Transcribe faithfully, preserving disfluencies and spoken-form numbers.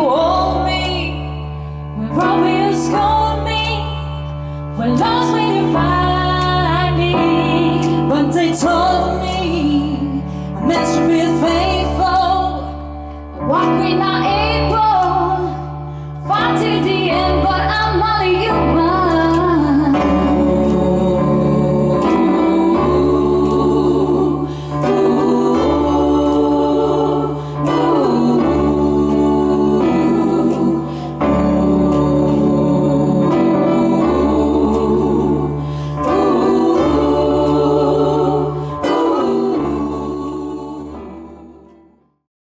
hold me, when Romeo scold me, when lost when you find me. But they told me I'm meant to be faithful, walking out